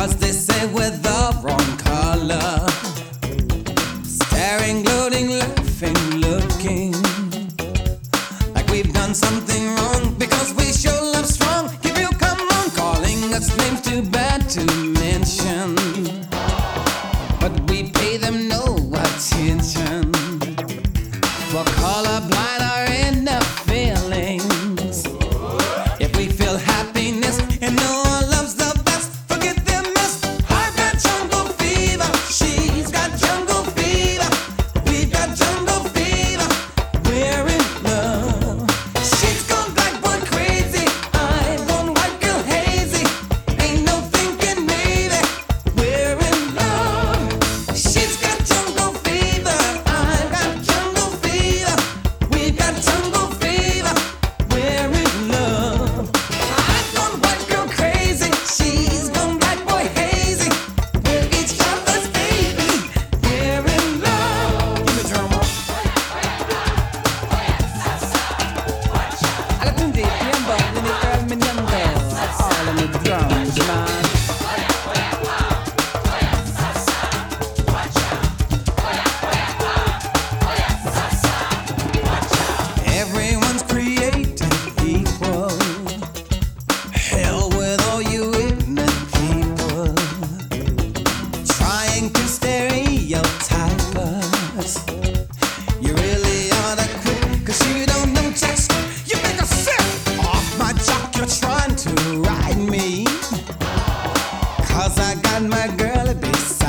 they say we're the wrong color. Staring, gloating, laughing, looking like we've done something wrong because we show love strong. If you come on calling us names too bad to mention, but we pay them no attention. For colorblind are in the feelings. If we feel happiness and no one loves the best, forget their mess. I've got jungle fever, she's got jungle fever, we've got jungle fever, we're in love. She's gone black boy crazy, I've gone white girl hazy. Ain't no thinking maybe, we're in love. She's got jungle fever, I've got jungle fever, we've got jungle fever, we're in love. I've gone white girl crazy, she's gone black boy hazy. We're each other's baby, we're in love. Give me drama. Alla tutti tiempo, vieni caminando. All in the drums, man. Everyone's created equal. Hell with all you ignorant people trying to stereotype us. You really ought to quit, cause you don't know just. You make a sip off my jock, you're trying to ride me. Cause I got my girl beside